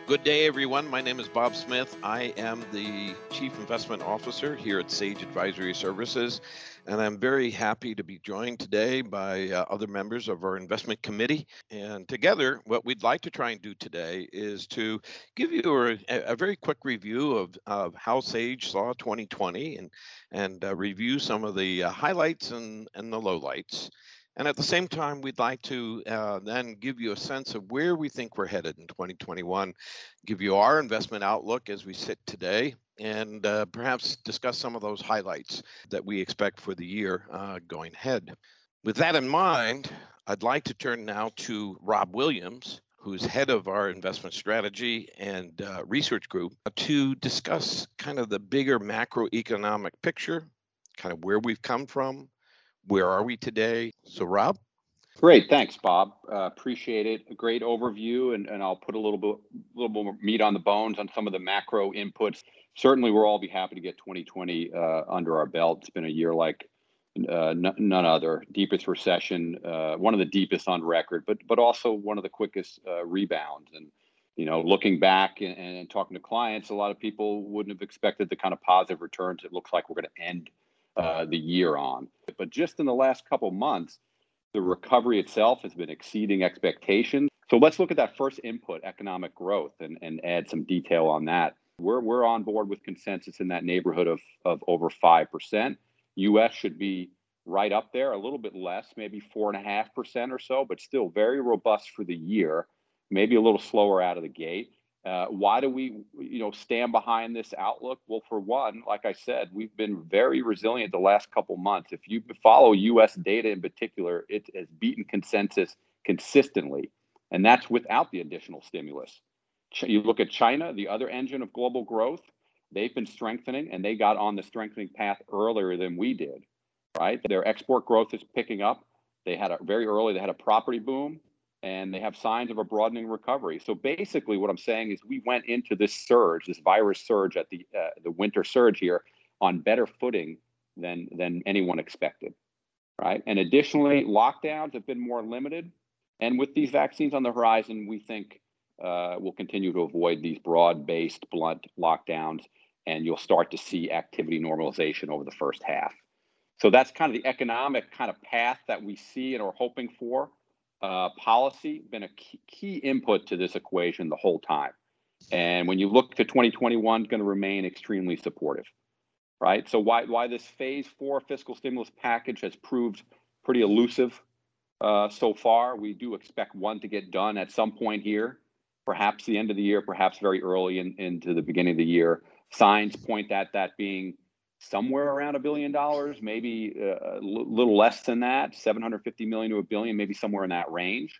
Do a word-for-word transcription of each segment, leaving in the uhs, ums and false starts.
Good day, everyone. My name is Bob Smith. I am the Chief Investment Officer here at Sage Advisory Services, and I'm very happy to be joined today by uh, other members of our investment committee. And together, what we'd like to try and do today is to give you a, a very quick review of, of how Sage saw twenty twenty and, and uh, review some of the uh, highlights and, and the lowlights. And at the same time, we'd like to uh, then give you a sense of where we think we're headed in twenty twenty-one, give you our investment outlook as we sit today, and uh, perhaps discuss some of those highlights that we expect for the year uh, going ahead. With that in mind, I'd like to turn now to Rob Williams, who's head of our investment strategy and uh, research group, to discuss kind of the bigger macroeconomic picture, kind of where we've come from, where are we today. So, Rob? Great, thanks, Bob. Uh, appreciate it. A great overview, and, and I'll put a little bit, little more meat on the bones on some of the macro inputs. Certainly, we'll all be happy to get twenty twenty uh, under our belt. It's been a year like uh, n- none other. Deepest recession, uh, one of the deepest on record, but but also one of the quickest uh, rebounds. And you know, looking back and, and talking to clients, a lot of people wouldn't have expected the kind of positive returns it looks like we're going to end uh, the year on. But just in the last couple months, the recovery itself has been exceeding expectations. So let's look at that first input, economic growth, and, and add some detail on that. We're, we're on board with consensus in that neighborhood of, of over five percent. U S should be right up there, a little bit less, maybe four point five percent or so, but still very robust for the year, maybe a little slower out of the gate. Uh, why do we, you know, stand behind this outlook? Well, for one, like I said, we've been very resilient the last couple months. If you follow U S data in particular, it has beaten consensus consistently, and that's without the additional stimulus. You look at China, the other engine of global growth, they've been strengthening, and they got on the strengthening path earlier than we did, right? Their export growth is picking up. They had a very early, they had a property boom, and they have signs of a broadening recovery. So basically what I'm saying is we went into this surge, this virus surge at the uh, the winter surge here on better footing than than anyone expected, right? And additionally, lockdowns have been more limited. And with these vaccines on the horizon, we think uh, we'll continue to avoid these broad-based, blunt lockdowns, and you'll start to see activity normalization over the first half. So that's kind of the economic kind of path that we see and are hoping for. Uh, policy been a key, key input to this equation the whole time. And when you look to twenty twenty-one, it's going to remain extremely supportive, right? So why, why this phase four fiscal stimulus package has proved pretty elusive uh, so far. We do expect one to get done at some point here, perhaps the end of the year, perhaps very early in, into the beginning of the year. Signs point at that being somewhere around a billion dollars, maybe a little less than that, seven hundred fifty million to a billion, maybe somewhere in that range.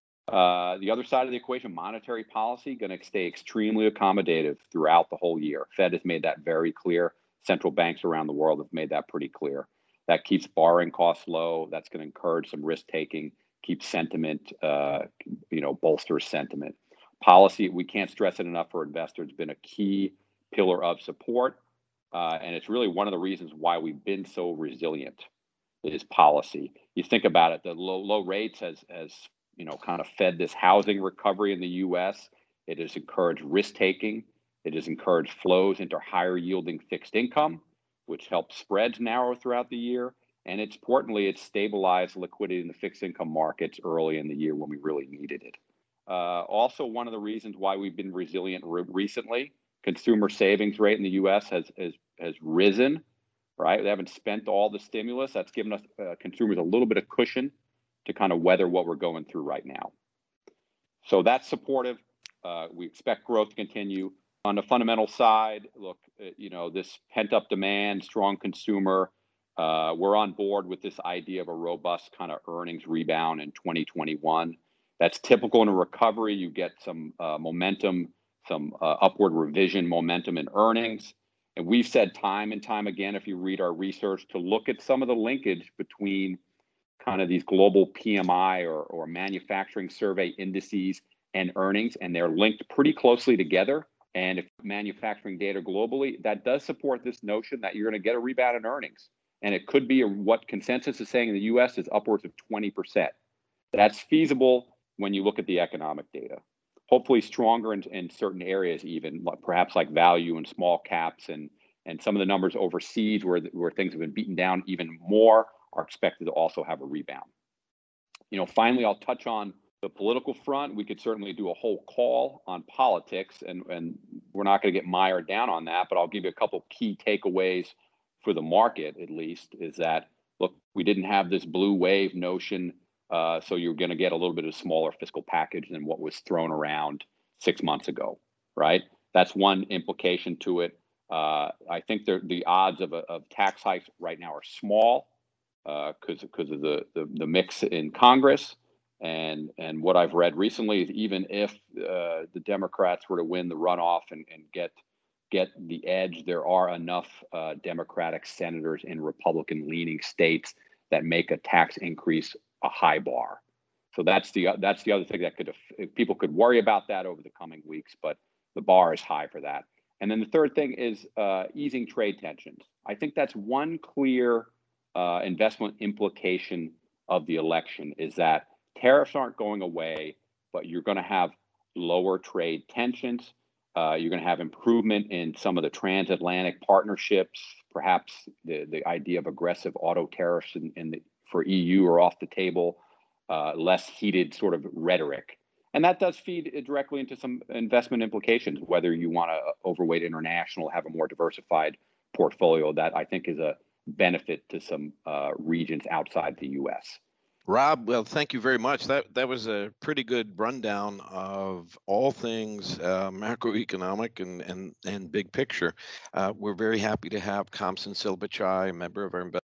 Uh, the other side of the equation, monetary policy, going to stay extremely accommodative throughout the whole year. Fed has made that very clear. Central banks around the world have made that pretty clear. That keeps borrowing costs low. That's going to encourage some risk taking, keep sentiment, uh, you know, bolsters sentiment. Policy, we can't stress it enough for investors, it's been a key pillar of support. Uh, and it's really one of the reasons why we've been so resilient is policy. You think about it, the low low rates has, has you know, kind of fed this housing recovery in the U S. It has encouraged risk taking. It has encouraged flows into higher yielding fixed income, which helps spreads narrow throughout the year. And it's, importantly, it's stabilized liquidity in the fixed income markets early in the year when we really needed it. Uh, also, one of the reasons why we've been resilient re- recently, consumer savings rate in the U S has, has, has risen, right? They haven't spent all the stimulus. That's given us uh, consumers a little bit of cushion to kind of weather what we're going through right now. So that's supportive. Uh, we expect growth to continue. On the fundamental side, look, uh, you know, this pent-up demand, strong consumer, uh, we're on board with this idea of a robust kind of earnings rebound in twenty twenty-one. That's typical in a recovery. You get some uh, momentum, some uh, upward revision momentum in earnings. And we've said time and time again, if you read our research, to look at some of the linkage between kind of these global P M I or, or manufacturing survey indices and earnings, and they're linked pretty closely together. And if manufacturing data globally, that does support this notion that you're going to get a rebound in earnings. And it could be a, what consensus is saying in the U S is upwards of twenty percent. That's feasible when you look at the economic data. hopefully stronger in, in certain areas, even perhaps like value and small caps, and and some of the numbers overseas where where things have been beaten down even more are expected to also have a rebound. You know, finally, I'll touch on the political front. We could certainly do a whole call on politics, and and we're not going to get mired down on that. But I'll give you a couple key takeaways for the market, at least, is that look, we didn't have this blue wave notion. Uh, so you're going to get a little bit of a smaller fiscal package than what was thrown around six months ago, right? That's one implication to it. Uh, I think the odds of, a, of tax hikes right now are small because uh, because of the, the the mix in Congress, and and what I've read recently is even if uh, the Democrats were to win the runoff and, and get get the edge, there are enough uh, Democratic senators in Republican-leaning states that make a tax increase a high bar. So that's the that's the other thing that could people could worry about that over the coming weeks, but the bar is high for that. And then the third thing is uh, easing trade tensions. I think that's one clear uh, investment implication of the election, is that tariffs aren't going away, but you're going to have lower trade tensions. Uh, you're going to have improvement in some of the transatlantic partnerships. Perhaps the, the idea of aggressive auto tariffs in, in the, for E U are off the table, uh, less heated sort of rhetoric. And that does feed directly into some investment implications, whether you want to overweight international, have a more diversified portfolio. That I think is a benefit to some uh, regions outside the U S. Rob, well, thank you very much. That that was a pretty good rundown of all things uh, macroeconomic and, and, and big picture. Uh, we're very happy to have Kamsen Silbachai, a member of our investment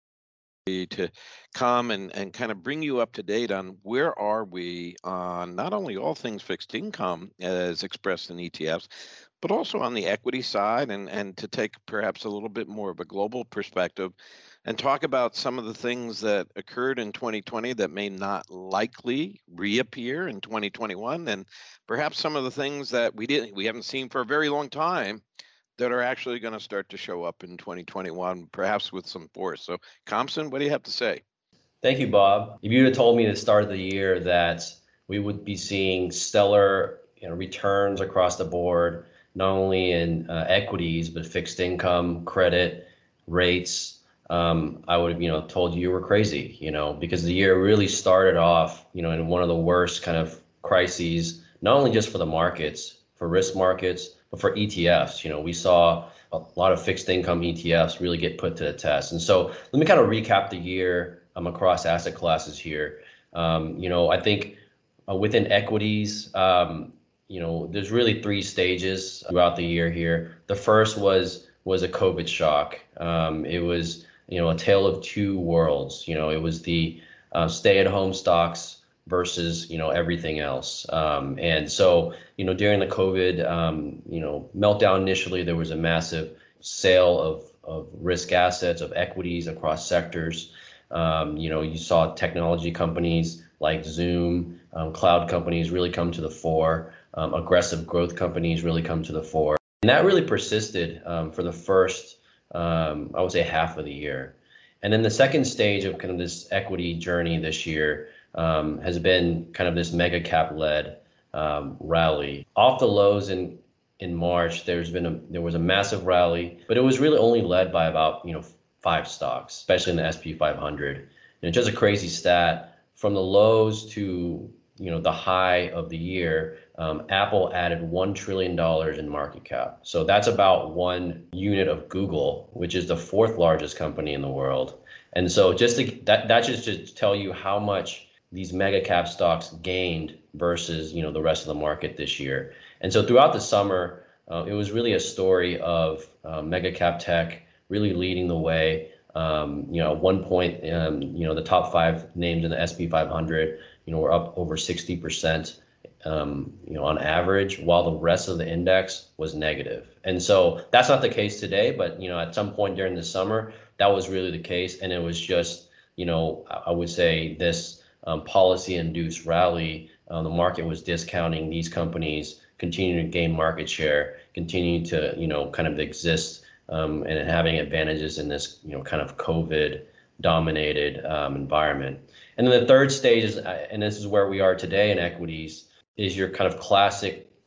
to come and, and kind of bring you up to date on where are we on not only all things fixed income as expressed in E T Fs, but also on the equity side, and, and to take perhaps a little bit more of a global perspective and talk about some of the things that occurred in twenty twenty that may not likely reappear in twenty twenty-one, and perhaps some of the things that we didn't we haven't seen for a very long time that are actually going to start to show up in twenty twenty-one, perhaps with some force. So, Kamsen, what do you have to say? Thank you, Bob. If you had told me at the start of the year that we would be seeing stellar you know, returns across the board, not only in uh, equities, but fixed income, credit, rates, um, I would have you know told you you were crazy, you know, because the year really started off, you know, in one of the worst kind of crises, not only just for the markets, for risk markets, but for E T Fs. You know, we saw a lot of fixed income E T Fs really get put to the test. And so let me kind of recap the year um, across asset classes here. Um, you know, I think uh, within equities, um, you know, there's really three stages throughout the year here. The first was was a COVID shock. Um, it was, you know, a tale of two worlds. You know, it was the uh, stay-at-home stocks versus, you know, everything else. Um, and so, you know, during the COVID, um, you know, meltdown initially, there was a massive sale of, of risk assets, of equities across sectors. Um, you know, you saw technology companies like Zoom, um, cloud companies really come to the fore, um, aggressive growth companies really come to the fore. And that really persisted um, for the first, um, I would say, half of the year. And then the second stage of kind of this equity journey this year um, has been kind of this mega cap led um, rally. Off the lows in in March, there's been a there was a massive rally, but it was really only led by about you know five stocks, especially in the S and P five hundred. And it's just a crazy stat. From the lows to you know the high of the year, um, Apple added one trillion dollars in market cap. So that's about one unit of Google, which is the fourth largest company in the world. And so just to, that that just to tell you how much these mega cap stocks gained versus you know the rest of the market this year. And so throughout the summer, uh, it was really a story of uh, mega cap tech really leading the way. Um, you know, at one point, um, you know, the top five names in the S and P five hundred, you know, were up over sixty percent, um, you know, on average, while the rest of the index was negative. And so that's not the case today, but, you know, at some point during the summer, that was really the case. And it was just, you know, I would say this um, policy-induced rally. Uh, the market was discounting these companies, continuing to gain market share, continuing to, you know, kind of exist Um, and having advantages in this, you know, kind of COVID-dominated um, environment. And then the third stage is, and this is where we are today in equities, is your kind of classic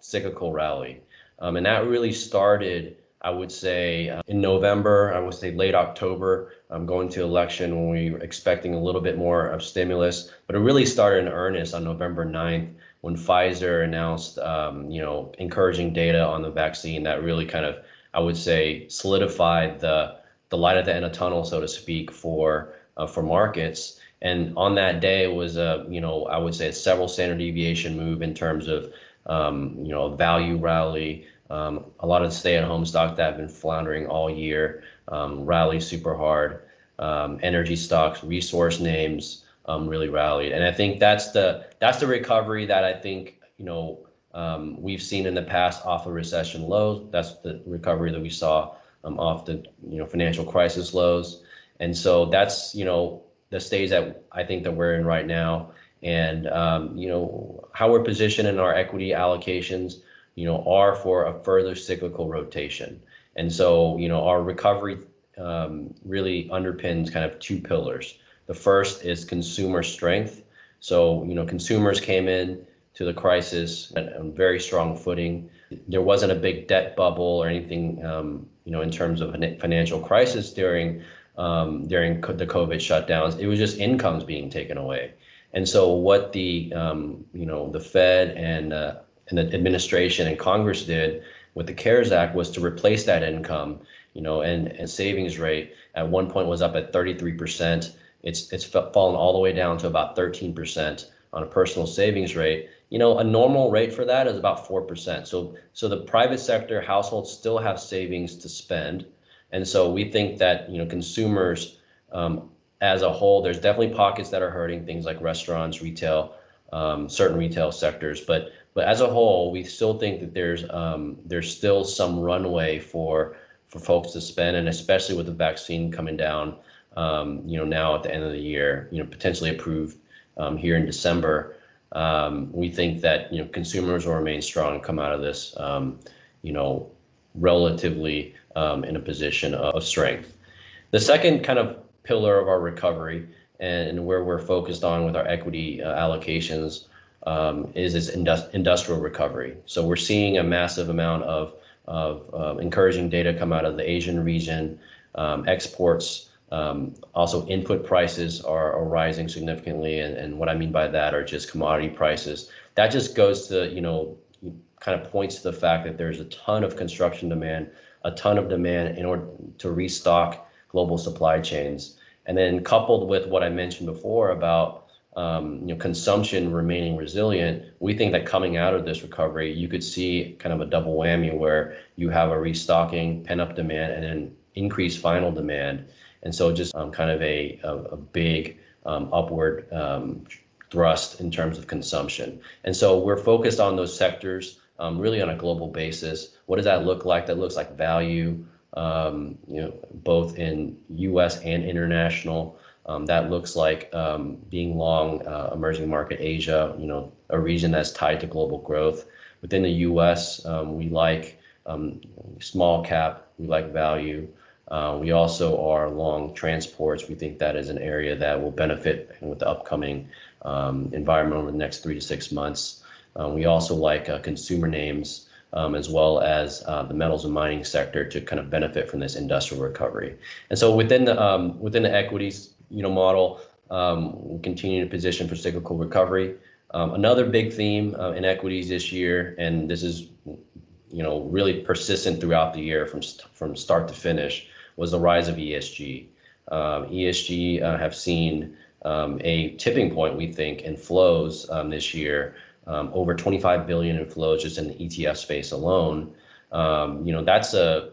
cyclical rally. Um, and that really started, I would say, uh, in November, I would say late October, um, going to election when we were expecting a little bit more of stimulus. But it really started in earnest on November ninth when Pfizer announced, um, you know, encouraging data on the vaccine that really kind of, I would say, solidified the the light at the end of the tunnel, so to speak, for uh, for markets. And on that day was a, you know, I would say a several standard deviation move in terms of, um, you know, a value rally. Um, a lot of the stay-at-home stocks that have been floundering all year um, rally super hard. Um, energy stocks, resource names um, really rallied, and I think that's the that's the recovery that I think you know um, we've seen in the past off of recession lows. That's the recovery that we saw um, off the you know financial crisis lows, and so that's you know the stage that I think that we're in right now, and um, you know how we're positioned in our equity allocations, you know, are for a further cyclical rotation, and so you know our recovery um, really underpins kind of two pillars. The first is consumer strength. So you know consumers came in to the crisis on very strong footing. There wasn't a big debt bubble or anything, um, you know, in terms of a financial crisis during um, during the COVID shutdowns. It was just incomes being taken away. And so what the um, you know the Fed and uh, and the administration and Congress did with the CARES Act was to replace that income, you know, and, and savings rate at one point was up at thirty-three percent. It's it's fallen all the way down to about thirteen percent on a personal savings rate. You know, a normal rate for that is about four percent. So so the private sector households still have savings to spend. And so we think that, you know, consumers um, as a whole, there's definitely pockets that are hurting, things like restaurants, retail, um, certain retail sectors. But but as a whole, we still think that there's um, there's still some runway for for folks to spend, and especially with the vaccine coming down, um, you know, now at the end of the year, you know, potentially approved um, here in December. Um, we think that you know consumers will remain strong and come out of this, um, you know, relatively um, in a position of strength. The second kind of pillar of our recovery and where we're focused on with our equity uh, allocations um, is this industri- industrial recovery. So we're seeing a massive amount of, of uh, encouraging data come out of the Asian region, um, exports, um, also input prices are, are rising significantly. And, and what I mean by that are just commodity prices. That just goes to, you know, kind of points to the fact that there's a ton of construction demand, a ton of demand in order to restock global supply chains. And then coupled with what I mentioned before about um, you know, consumption remaining resilient, we think that coming out of this recovery, you could see kind of a double whammy where you have a restocking, pent-up demand, and then increased final demand. And so just um, kind of a, a, a big um, upward um, thrust in terms of consumption. And so we're focused on those sectors um, really on a global basis. What does that look like? That looks like value, um, you know, both in U S and international. Um, that looks like um, being long uh, emerging market Asia, you know, a region that's tied to global growth. Within the U S, um, we like um, small cap, we like value. Uh, we also are long transports. We think that is an area that will benefit with the upcoming um, environment over the next three to six months. Uh, we also like uh, consumer names um, as well as uh, the metals and mining sector to kind of benefit from this industrial recovery. And so within the um, within the equities, you know, model, um, we continue to position for cyclical recovery. Um, another big theme uh, in equities this year, and this is, you know, really persistent throughout the year from from start to finish, was the rise of E S G. Um, E S G uh, have seen um, a tipping point, we think, in flows um, this year. Um, over twenty-five billion in flows just in the E T F space alone. Um, you know, that's a,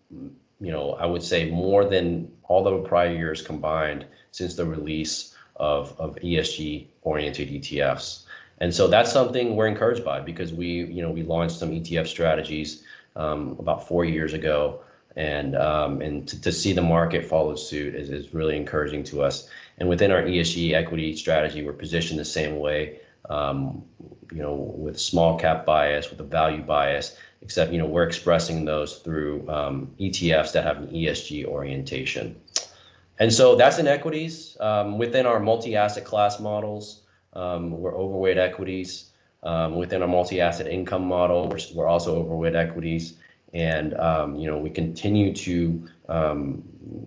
you know, I would say more than all the prior years combined since the release of, of E S G oriented E T Fs. And so that's something we're encouraged by because we, you know, we launched some E T F strategies um, about four years ago. And um, and to, to see the market follow suit is, is really encouraging to us. And within our E S G equity strategy, we're positioned the same way. Um, you know, with small cap bias, with a value bias, except, you know, we're expressing those through um, E T Fs that have an E S G orientation. And so that's in equities. Um, within our multi-asset class models, um, we're overweight equities. Um, within our multi-asset income model, we're, we're also overweight equities, and um, you know we continue to um,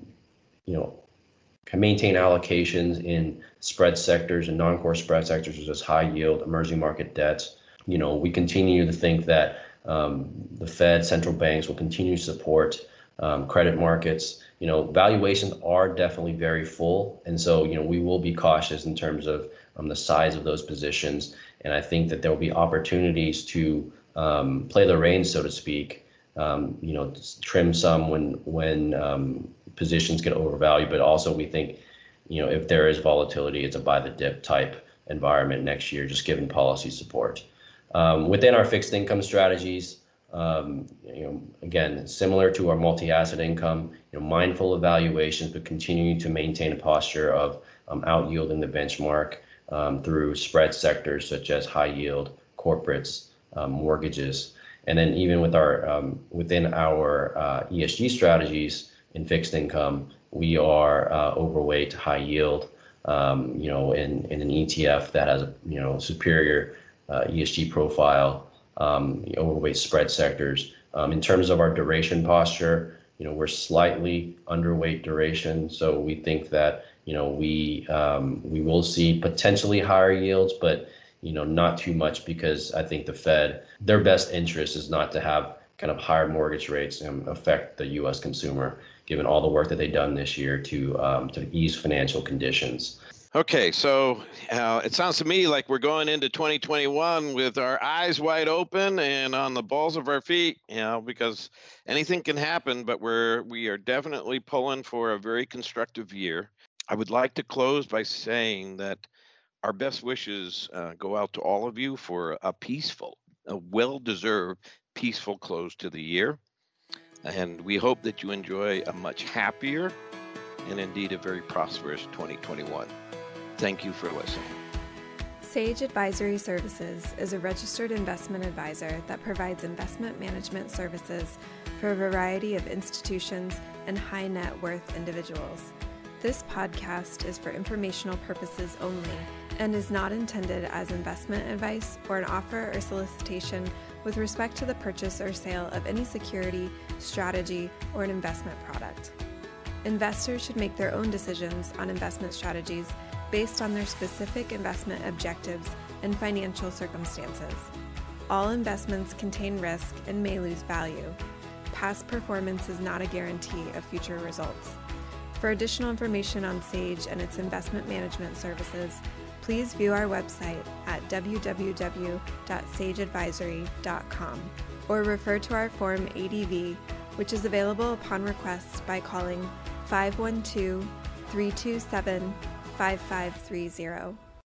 you know can maintain allocations in spread sectors and non-core spread sectors such as high yield, emerging market debts. You know, we continue to think that um, the Fed, central banks will continue to support um, credit markets. You know, valuations are definitely very full, and so you know we will be cautious in terms of um, the size of those positions. And I think that there will be opportunities to um, play the reins, so to speak. Um, you know, trim some when when um, positions get overvalued, but also we think, you know, if there is volatility, it's a buy the dip type environment next year, just given policy support. Um, within our fixed income strategies, um, you know, again, similar to our multi-asset income, you know, mindful of valuations, but continuing to maintain a posture of um, out yielding the benchmark um, through spread sectors such as high yield, corporates, um, mortgages, and then even with our um, within our uh, E S G strategies in fixed income, we are uh, overweight high yield, um, you know, in, in an E T F that has a, you know, superior uh, E S G profile, um, overweight spread sectors. Um, in terms of our duration posture, you know, we're slightly underweight duration. So we think that, you know, we, um, we will see potentially higher yields, but, you know, not too much, because I think the Fed, their best interest is not to have kind of higher mortgage rates and affect the U S consumer, given all the work that they've done this year to um, to ease financial conditions. Okay, so uh, it sounds to me like we're going into twenty twenty-one with our eyes wide open and on the balls of our feet, you know, because anything can happen, but we're we are definitely pulling for a very constructive year. I would like to close by saying that our best wishes uh, go out to all of you for a peaceful, a well-deserved peaceful close to the year. And we hope that you enjoy a much happier and indeed a very prosperous twenty twenty-one. Thank you for listening. Sage Advisory Services is a registered investment advisor that provides investment management services for a variety of institutions and high net worth individuals. This podcast is for informational purposes only and is not intended as investment advice or an offer or solicitation with respect to the purchase or sale of any security, strategy, or an investment product. Investors should make their own decisions on investment strategies based on their specific investment objectives and financial circumstances. All investments contain risk and may lose value. Past performance is not a guarantee of future results. For additional information on Sage and its investment management services, please view our website at w w w dot sage advisory dot com or refer to our Form A D V, which is available upon request by calling five one two, three two seven, five five three zero.